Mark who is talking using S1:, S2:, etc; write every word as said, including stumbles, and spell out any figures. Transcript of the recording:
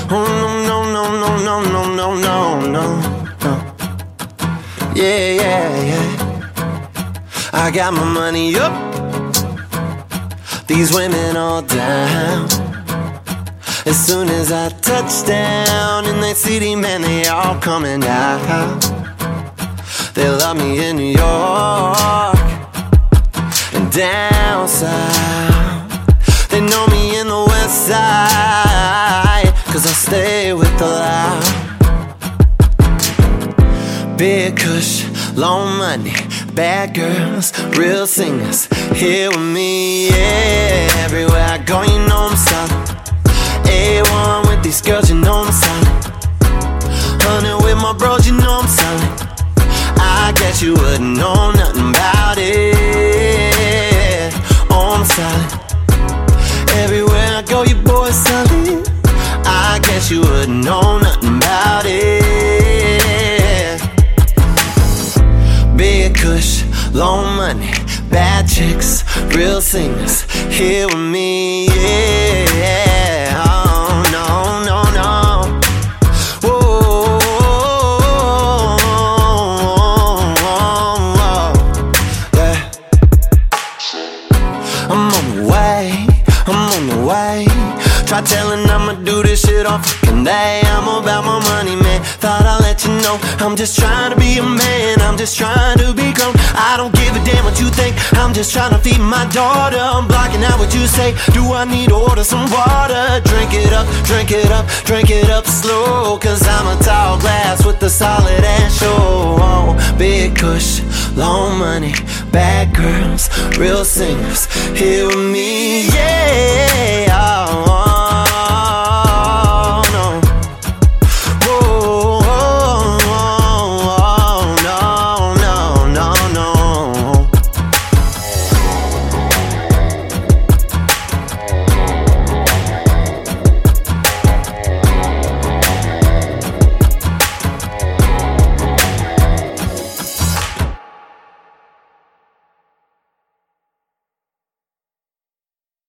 S1: Oh no, no, no, no, no, no, no, no, no. Yeah, yeah, yeah. I got my money up, these women all down. As soon as I touch down in that city, man, they all coming out. They love me in New York and down south. They know me in the West Side, cause I stay with the loud. Big kush, long money, bad girls, real singers, here with me, yeah. Everywhere I go, you know I'm solid. A one with these girls, you know I'm solid. Hundred with my bros, you know I'm solid. I guess you wouldn't know nothing about it. Oh, I'm solid. Everywhere I go, your boy's solid. I guess you wouldn't know nothing about it. Big kush, long money, bad chicks, real singers, here with me, yeah. Oh, no, no, no. Whoa, yeah. I'm on the way, I'm on the way. Try telling I'ma do this shit all fucking day. I'm about my money, man. Thought I'd let you know. I'm just trying to be a man, I'm just trying to be grown. I don't give a damn what you think, I'm just trying to feed my daughter. I'm blocking out what you say. Do I need to order some water? Drink it up, drink it up, drink it up slow. Cause I'm a tall glass with a solid ass show. Oh, big kush, long money, bad girls, real singers, here with me,